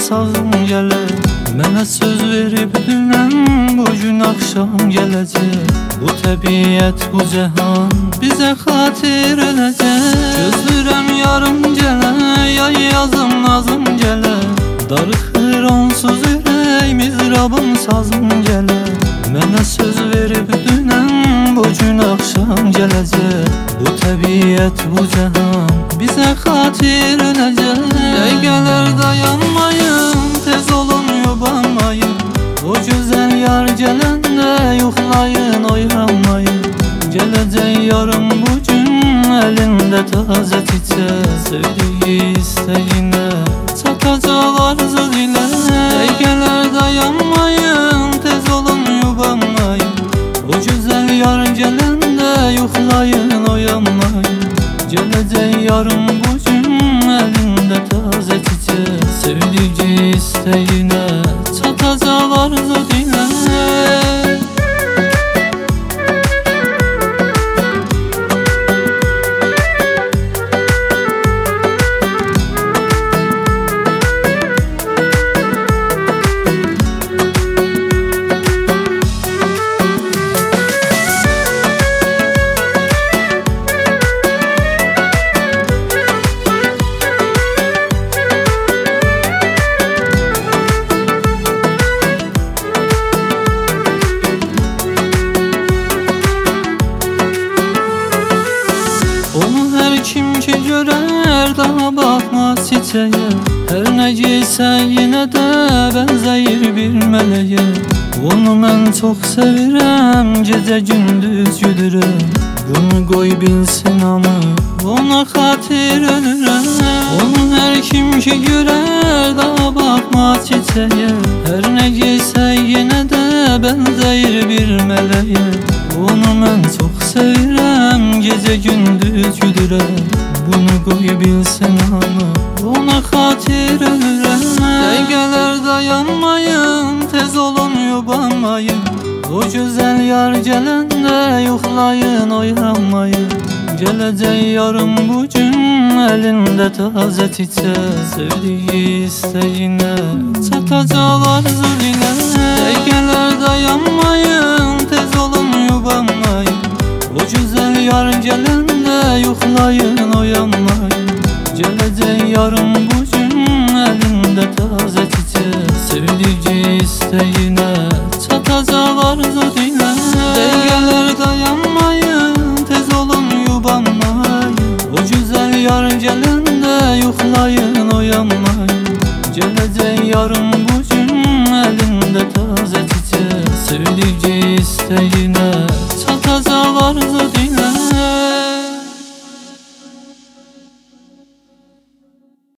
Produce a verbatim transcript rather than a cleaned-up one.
sazım gələr. Mənə söz verib dünən, bugün axşam gələcək. Bu təbiət, bu cəhan bizə xatir öləcək. Gözlürəm yarım gələ, yay yazım nazım gələ. Darıxır onsuz ürək, mizrabım sazım gələ. Mənə söz verib dünən, bugün axşam gələcək. Bu təbiət, bu cəhan bizə xatir öləcək. Dəqiqələr dayanmayın, tez olun yubanmayın. O gözəl yar gələndə yoxlayın, oyanmayın. Gələcək yarım bugün, əlində tazə çiçək. Sevdiyi istəyinə çatacaq arzu dilə. Dəqiqələr dayanmayın, tez olun yubanmayın. O gözəl yar gələndə yoxlayın, oyanmayın. Gələcək yarım bugün, əlində tazə çiçək. Sevdiyi istəyinə çatacaq arzu dilə. Onu hər kim ki görər, daha baxmaz çiçəyə. Hər nə giysən yenə də bənzəyir bir mələyə. Onu mən çox sevirəm, gecə gündüz gülürəm. Bunu qoy bilsin hamı, ona xatir ölürəm. Onu hər kim ki görər, daha baxmaz çiçəyə. Hər nə giysən yenə də bənzəyir bir mələyə. Onu mən çox sevirəm, gecə gündüz gülürəm. Bunu qoy bilsin hamı, ona xatir ölürəm. Dəqiqələr dayanmayın, tez olun yubanmayın. O gözəl yar gələndə yoxlayın, oyanmayın. Gələcək yarım bugün, əlində tazə çiçək. Sevdiyi istəyinə çatacaq arzu dilə. Dəqiqələr dayanmayın, tez olun yubanmayın. O gözəl yar gələndə yoxlayın, oyanmayın. Gələcək yarım bugün, əlində tazə çiçək. Sevdiyi istəyinə